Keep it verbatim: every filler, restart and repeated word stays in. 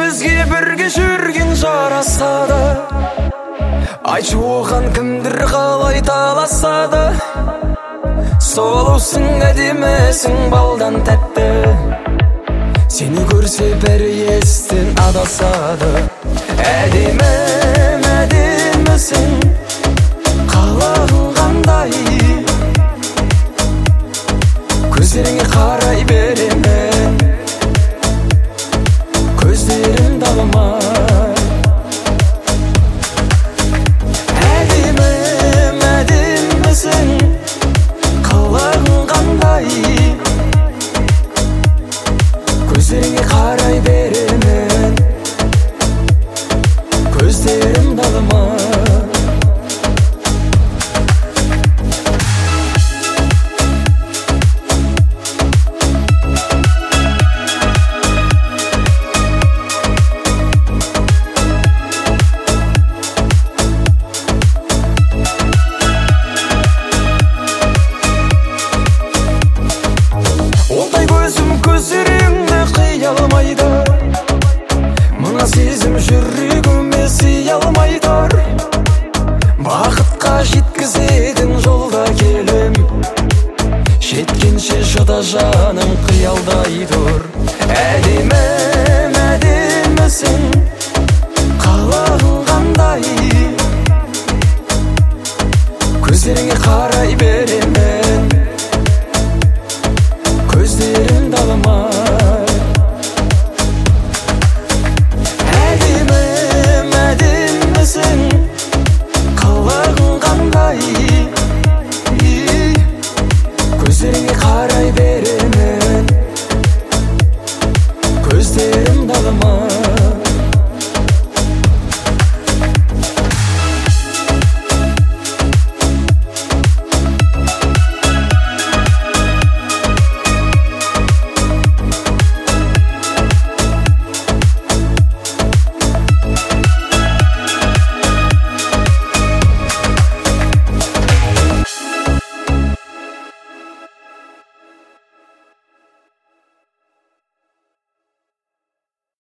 бізге бірге жүрген жарасады. Айтшы оған кімдір қалай таласады. Сұлусың, әдемісің, балдан тәтті. Сені көрсе бәрі естен адасады. Әдемім, әдемісің, қалағың қандай. Көздеріңе қарай беремін, көздерім табылмай. Әдемім, әдемісің, қалағың қандай. Көздеріңе қарай беремін, көздерім табылмай. Ондай көзім көздеріңді қия алмайды. Мына сезім жүрегіме сыя алмайды. Бақытқа жеткізетін жолда келем, жеткенше шыда жаным, қиялдай тұр. Әдемім, әдемісің, қалағың қандай. Көздеріңе қарай беремін,